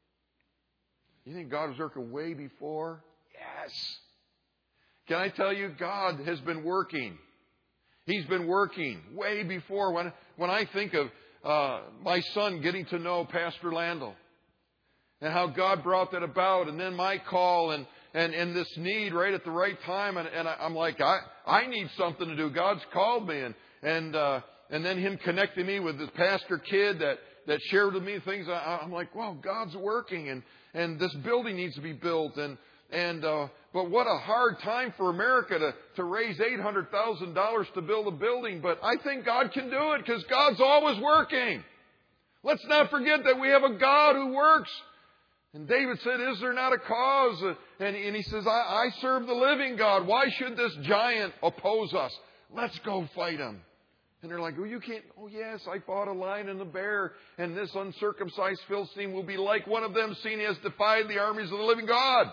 You think God was working way before? Yes. Can I tell you, God has been working. He's been working way before. When, when I think of Uh, my son getting to know Pastor Landell and how God brought that about, and then my call and, and, and this need right at the right time. And, and I, I'm like, I, I need something to do. God's called me. And, and, uh, and then Him connecting me with this pastor kid that, that shared with me things. I, I'm like, wow, God's working, and, and this building needs to be built. And, and, uh, but what a hard time for America to, to raise eight hundred thousand dollars to build a building. But I think God can do it because God's always working. Let's not forget that we have a God who works. And David said, is there not a cause? And, and he says, I, I serve the living God. Why should this giant oppose us? Let's go fight him. And they're like, oh, you can't. Oh, yes, I fought a lion and a bear. And this uncircumcised Philistine will be like one of them, seeing he has defied the armies of the living God.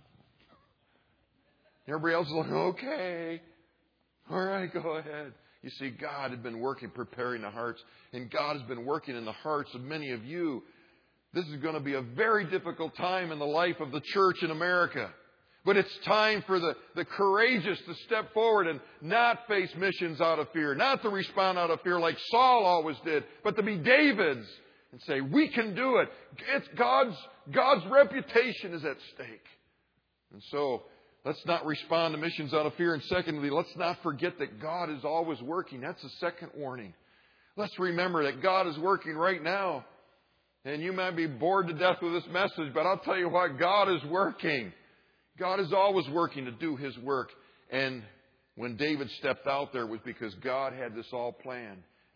Everybody else is like, okay, all right, go ahead. You see, God had been working, preparing the hearts, and God has been working in the hearts of many of you. This is going to be a very difficult time in the life of the church in America. But it's time for the, the courageous to step forward and not face missions out of fear, not to respond out of fear like Saul always did, but to be David's and say, we can do it. It's God's, God's reputation is at stake. And so, let's not respond to missions out of fear. And secondly, let's not forget that God is always working. That's the second warning. Let's remember that God is working right now. And you might be bored to death with this message, but I'll tell you what, God is working. God is always working to do His work. And when David stepped out there, it was because God had this all planned.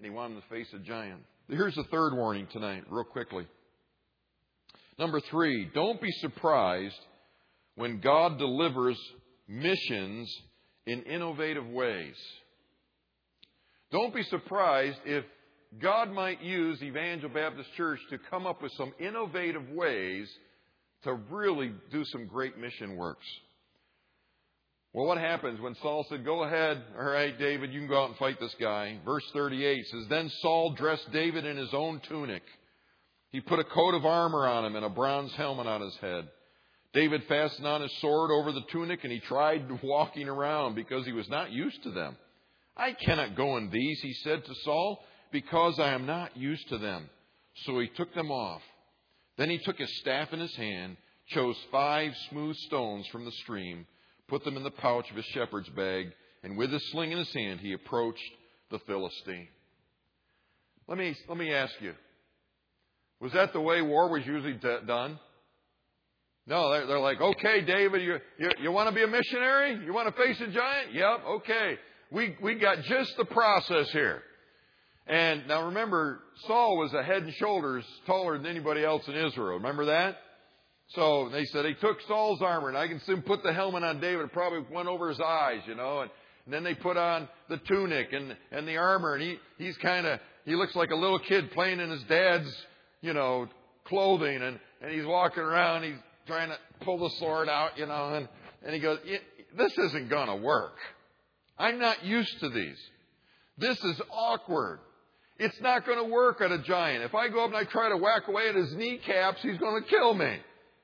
and he wanted to face a giant. Here's the third warning tonight, real quickly. Number three, don't be surprised when God delivers missions in innovative ways. Don't be surprised if God might use Evangel Baptist Church to come up with some innovative ways to really do some great mission works. Well, what happens when Saul said, go ahead, all right, David, you can go out and fight this guy. Verse thirty-eight says, then Saul dressed David in his own tunic. He put a coat of armor on him and a bronze helmet on his head. David fastened on his sword over the tunic, and he tried walking around because he was not used to them. I cannot go in these, he said to Saul, because I am not used to them. So he took them off. Then he took his staff in his hand, chose five smooth stones from the stream, put them in the pouch of his shepherd's bag, and with his sling in his hand, he approached the Philistine. Let me, let me ask you, was that the way war was usually d- done? No, they're, they're like, okay, David, you, you, you want to be a missionary? You want to face a giant? Yep, okay. We, we got just the process here. And now remember, Saul was a head and shoulders taller than anybody else in Israel. Remember that? So they said he took Saul's armor, and I can see him put the helmet on David. It probably went over his eyes, you know. And, and then they put on the tunic and, and the armor, and he, he's kind of, he looks like a little kid playing in his dad's, you know, clothing. And, and he's walking around, he's trying to pull the sword out, you know. And, and he goes, this isn't going to work. I'm not used to these. This is awkward. It's not going to work at a giant. If I go up and I try to whack away at his kneecaps, he's going to kill me.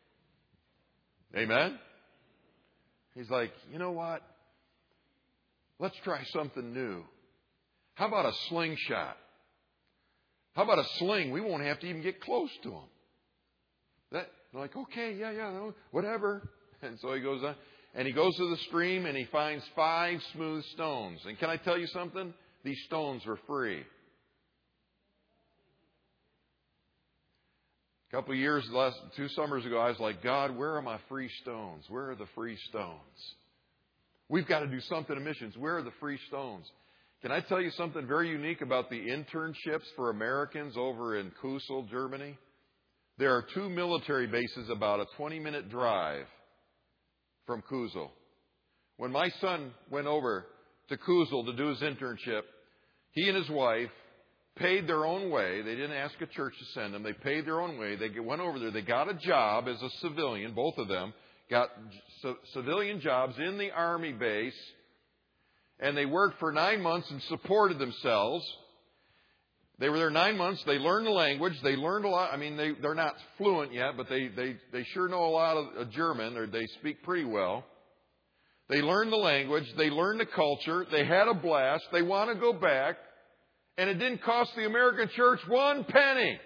Amen? He's like, you know what? Let's try something new. How about a slingshot? How about a sling? We won't have to even get close to him. That, they're like, okay, yeah, yeah, whatever. And so he goes on. And he goes to the stream and he finds five smooth stones. And can I tell you something? These stones were free. A couple of years, last two summers ago, I was like, God, where are my free stones? Where are the free stones? We've got to do something in missions. Where are the free stones? Can I tell you something very unique about the internships for Americans over in Kusel, Germany? There are two military bases about a twenty-minute drive from Kusel. When my son went over to Kusel to do his internship, he and his wife paid their own way. They didn't ask a church to send them. They paid their own way. They went over there. They got a job as a civilian. Both of them got c- civilian jobs in the Army base. And they worked for nine months and supported themselves. They were there nine months. They learned the language. They learned a lot. I mean, they, they're not fluent yet, but they, they, they sure know a lot of German. Or they speak pretty well. They learned the language. They learned the culture. They had a blast. They want to go back. And it didn't cost the American church one penny.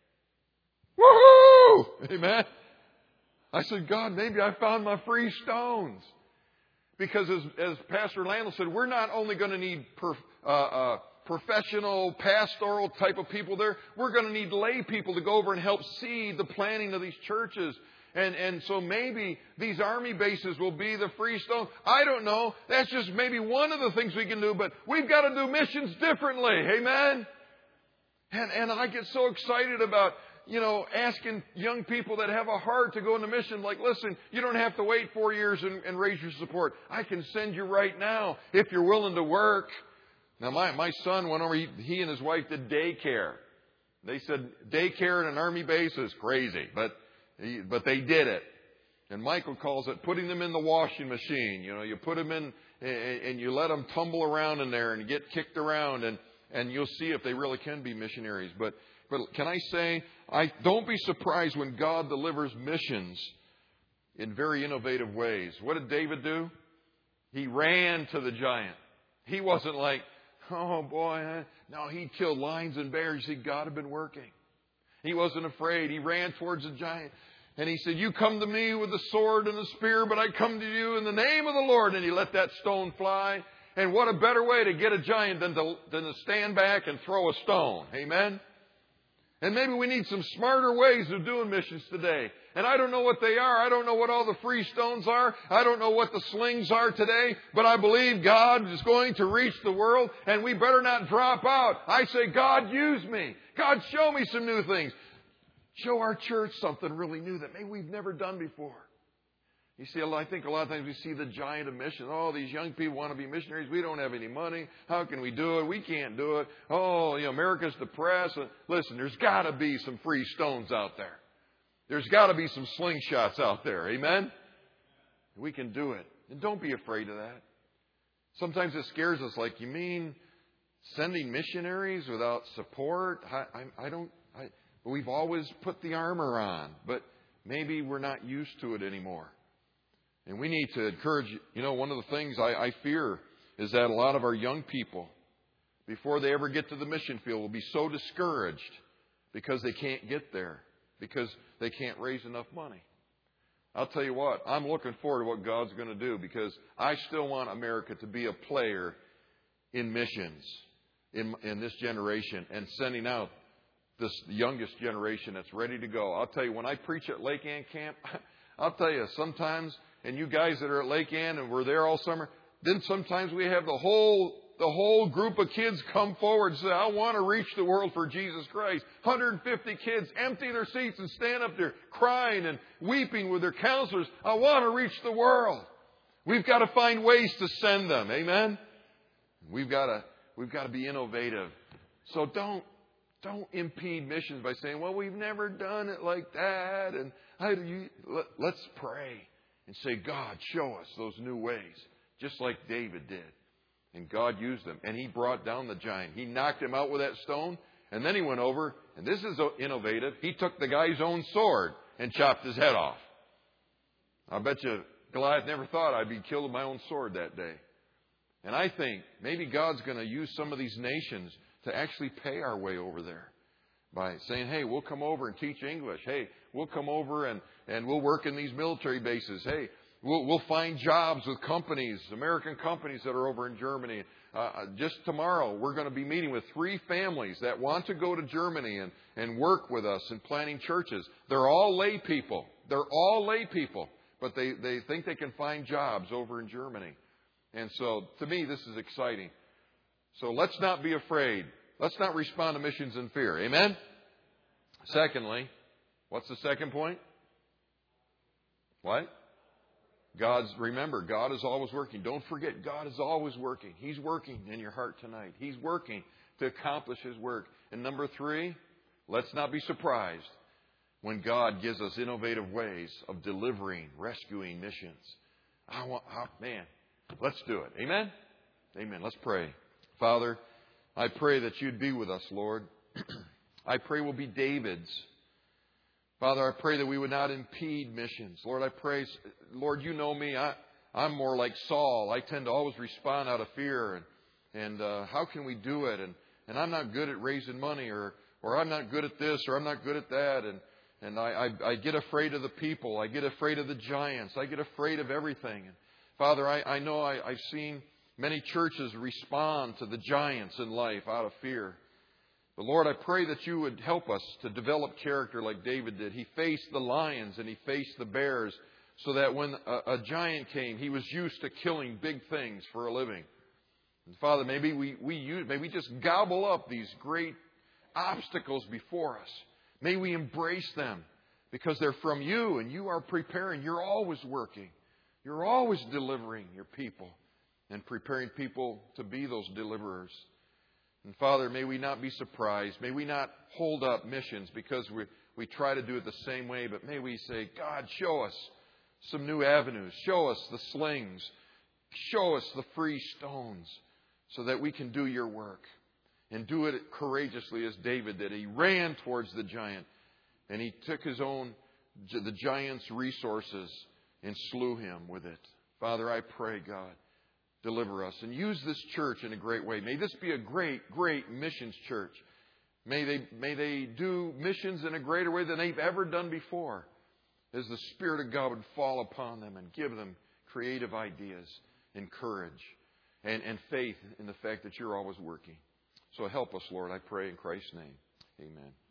Woohoo! Amen. I said, God, maybe I found my free stones. Because as, as Pastor Landell said, we're not only going to need per, uh, uh, professional, pastoral type of people there. We're going to need lay people to go over and help see the planning of these churches. And, and so maybe these army bases will be the free stone. I don't know. That's just maybe one of the things we can do. But we've got to do missions differently. Amen? And, and I get so excited about, you know, asking young people that have a heart to go into mission. Like, listen, you don't have to wait four years and, and raise your support. I can send you right now if you're willing to work. Now, my, my son went over. He, he and his wife did daycare. They said daycare in an army base is crazy. But... But they did it. And Michael calls it putting them in the washing machine. You know, you put them in and you let them tumble around in there and get kicked around. And, and you'll see if they really can be missionaries. But, but can I say, I don't be surprised when God delivers missions in very innovative ways. What did David do? He ran to the giant. He wasn't like, oh boy. No, he killed lions and bears. See, God had been working. He wasn't afraid. He ran towards the giant. And he said, you come to me with the sword and the spear, but I come to you in the name of the Lord. And he let that stone fly. And what a better way to get a giant than to, than to stand back and throw a stone. Amen? And maybe we need some smarter ways of doing missions today. And I don't know what they are. I don't know what all the free stones are. I don't know what the slings are today. But I believe God is going to reach the world, and we better not drop out. I say, God, use me. God, show me some new things. Show our church something really new that maybe we've never done before. You see, I think a lot of times we see the giant of mission. Oh, these young people want to be missionaries. We don't have any money. How can we do it? We can't do it. Oh, you know, America's depressed. Listen, there's got to be some free stones out there. There's got to be some slingshots out there. Amen? We can do it. And don't be afraid of that. Sometimes it scares us. Like, you mean sending missionaries without support? I, I, I don't. I, we've always put the armor on, but maybe we're not used to it anymore. And we need to encourage, you know, one of the things I, I fear is that a lot of our young people, before they ever get to the mission field, will be so discouraged because they can't get there, because they can't raise enough money. I'll tell you what, I'm looking forward to what God's going to do, because I still want America to be a player in missions in, in this generation and sending out this youngest generation that's ready to go. I'll tell you, when I preach at Lake Ann Camp, I'll tell you, sometimes, and you guys that are at Lake Ann and we're there all summer, then sometimes we have the whole the whole group of kids come forward and say, I want to reach the world for Jesus Christ. one hundred fifty kids empty their seats and stand up there crying and weeping with their counselors. I want to reach the world. We've got to find ways to send them. Amen? We've got to, we've got to be innovative. So don't, don't impede missions by saying, well, we've never done it like that. And how do you, let, let's pray and say, God, show us those new ways, just like David did. And God used them. And He brought down the giant. He knocked him out with that stone. And then He went over, and this is innovative, He took the guy's own sword and chopped his head off. I bet you Goliath never thought I'd be killed with my own sword that day. And I think maybe God's going to use some of these nations to actually pay our way over there by saying, hey, we'll come over and teach English. Hey, we'll come over and, and we'll work in these military bases. Hey, we'll, we'll find jobs with companies, American companies that are over in Germany. Uh, just tomorrow, we're going to be meeting with three families that want to go to Germany and, and work with us in planting churches. They're all lay people. They're all lay people, but they, they think they can find jobs over in Germany. And so, to me, this is exciting. So let's not be afraid. Let's not respond to missions in fear. Amen? Secondly, what's the second point? What? God's, remember, God is always working. Don't forget, God is always working. He's working in your heart tonight. He's working to accomplish His work. And number three, let's not be surprised when God gives us innovative ways of delivering, rescuing missions. I want, oh, man, let's do it. Amen? Amen. Let's pray. Father, I pray that You'd be with us, Lord. I pray we'll be Davids. Father, I pray that we would not impede missions. Lord, I pray, Lord, You know me. I, I'm more like Saul. I tend to always respond out of fear. And, and uh, how can we do it? And, and I'm not good at raising money, or, or I'm not good at this, or I'm not good at that. And, and I, I, I get afraid of the people. I get afraid of the giants. I get afraid of everything. And Father, I, I know I, I've seen many churches respond to the giants in life out of fear. But Lord, I pray that You would help us to develop character like David did. He faced the lions and he faced the bears, so that when a, a giant came, he was used to killing big things for a living. And Father, maybe we, we use, may we just gobble up these great obstacles before us. May we embrace them, because they're from You, and You are preparing. You're always working. You're always delivering Your people and preparing people to be those deliverers. And Father, may we not be surprised. May we not hold up missions because we, we try to do it the same way. But may we say, God, show us some new avenues. Show us the slings. Show us the free stones, so that we can do Your work. And do it courageously as David did. He ran towards the giant, and he took his own, the giant's resources, and slew him with it. Father, I pray, God, deliver us and use this church in a great way. May this be a great, great missions church. May they, may they do missions in a greater way than they've ever done before, as the Spirit of God would fall upon them and give them creative ideas and courage and, and faith in the fact that You're always working. So help us, Lord, I pray in Christ's name. Amen.